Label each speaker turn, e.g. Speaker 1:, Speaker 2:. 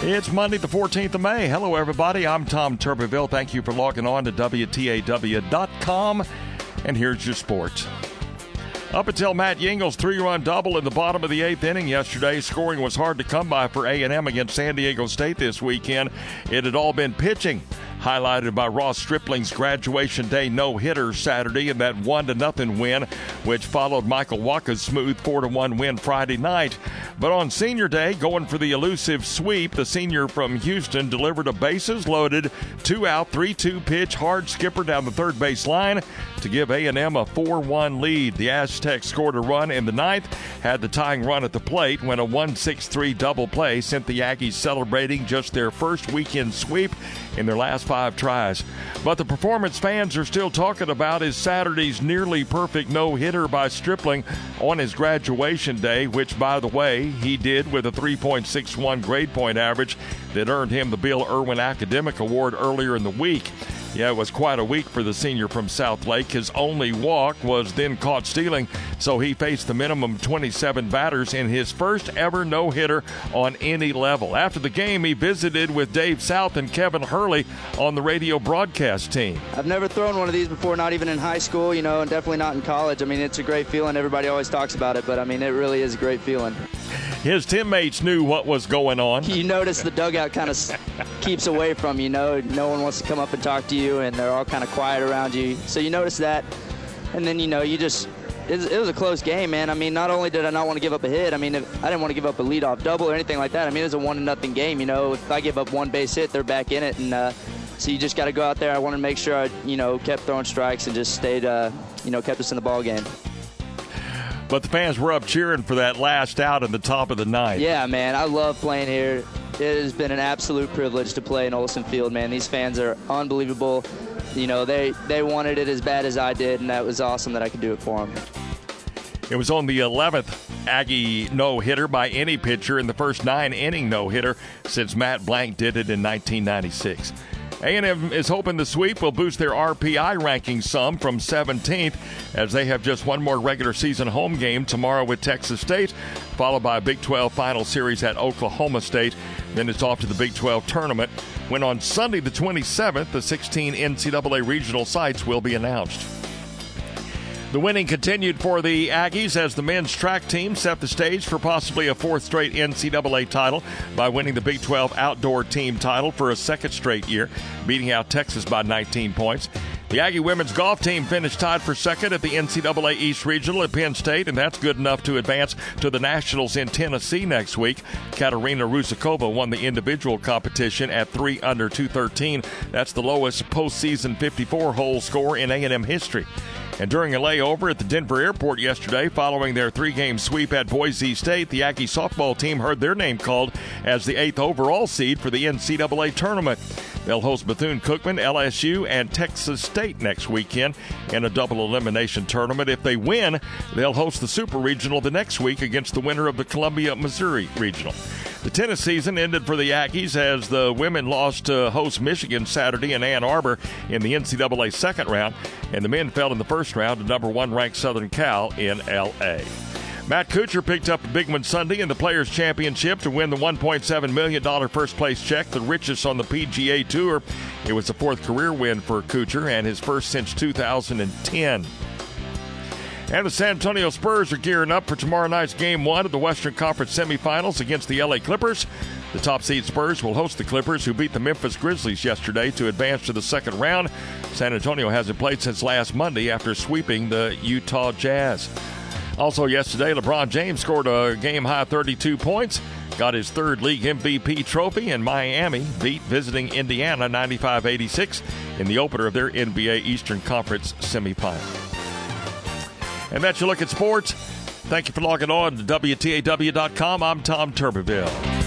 Speaker 1: It's Monday, the 14th of May. Hello, everybody. I'm Tom Turbeville. Thank you for logging on to WTAW.com. And here's your sports. Up until Matt Yingle's three-run double in the bottom of the eighth inning yesterday, scoring was hard to come by for A&M against San Diego State this weekend. It had all been pitching, highlighted by Ross Stripling's graduation day no-hitter Saturday and that 1-0 win, which followed Michael Waka's smooth 4-1 win Friday night. But on senior day, going for the elusive sweep, the senior from Houston delivered a bases-loaded, 2-out, 3-2 pitch, hard skipper down the third base line to give A&M a 4-1 lead. The Aztecs scored a run in the ninth, had the tying run at the plate when a 1-6-3 double play sent the Aggies celebrating just their first weekend sweep in their last 5 tries. But the performance fans are still talking about is Saturday's nearly perfect no-hitter by Stripling on his graduation day, which, by the way, he did with a 3.61 grade point average that earned him the Bill Irwin Academic Award earlier in the week. Yeah, it was quite a week for the senior from South Lake. His only walk was then caught stealing, so he faced the minimum 27 batters in his first ever no-hitter on any level. After the game, he visited with Dave South and Kevin Hurley on the radio broadcast team.
Speaker 2: I've never thrown one of these before, not even in high school, and definitely not in college. I mean, it's a great feeling. Everybody always talks about it, but, it really is a great feeling.
Speaker 1: His teammates knew what was going on.
Speaker 2: You notice the dugout kind of keeps away from you. No one wants to come up and talk to you, and they're all kind of quiet around you. So you notice that, and then, it was a close game, man. Not only did I not want to give up a hit, I didn't want to give up a leadoff double or anything like that. It was a 1-0 game. If I give up one base hit, they're back in it, and so you just got to go out there. I wanted to make sure I, kept throwing strikes and just stayed, kept us in the ball game.
Speaker 1: But the fans were up cheering for that last out in the top of the ninth.
Speaker 2: Yeah, man, I love playing here. It has been an absolute privilege to play in Olson Field, man. These fans are unbelievable. They wanted it as bad as I did, and that was awesome that I could do it for them.
Speaker 1: It was on the 11th Aggie no-hitter by any pitcher in the first 9-inning no-hitter since Matt Blank did it in 1996. A&M is hoping the sweep will boost their RPI ranking some from 17th, as they have just one more regular season home game tomorrow with Texas State, followed by a Big 12 final series at Oklahoma State. Then it's off to the Big 12 tournament, when on Sunday the 27th, the 16 NCAA regional sites will be announced. The winning continued for the Aggies as the men's track team set the stage for possibly a 4th straight NCAA title by winning the Big 12 outdoor team title for a 2nd straight year, beating out Texas by 19 points. The Aggie women's golf team finished tied for 2nd at the NCAA East Regional at Penn State, and that's good enough to advance to the Nationals in Tennessee next week. Katerina Rusakova won the individual competition at 3 under 213. That's the lowest postseason 54-hole score in A&M history. And during a layover at the Denver airport yesterday, following their 3-game sweep at Boise State, the Aggie softball team heard their name called as the 8th overall seed for the NCAA tournament. They'll host Bethune-Cookman, LSU, and Texas State next weekend in a double elimination tournament. If they win, they'll host the Super Regional the next week against the winner of the Columbia-Missouri Regional. The tennis season ended for the Aggies as the women lost to host Michigan Saturday in Ann Arbor in the NCAA second round, and the men fell in the first round to number 1 ranked Southern Cal in L.A. Matt Kuchar picked up a big one Sunday in the Players' Championship to win the $1.7 million first-place check, the richest on the PGA Tour. It was the 4th career win for Kuchar and his first since 2010. And the San Antonio Spurs are gearing up for tomorrow night's Game 1 of the Western Conference semifinals against the LA Clippers. The top-seed Spurs will host the Clippers, who beat the Memphis Grizzlies yesterday to advance to the second round. San Antonio hasn't played since last Monday after sweeping the Utah Jazz. Also yesterday, LeBron James scored a game-high 32 points, got his 3rd league MVP trophy, and Miami beat visiting Indiana 95-86 in the opener of their NBA Eastern Conference semifinal. And that's your look at sports. Thank you for logging on to WTAW.com. I'm Tom Turbeville.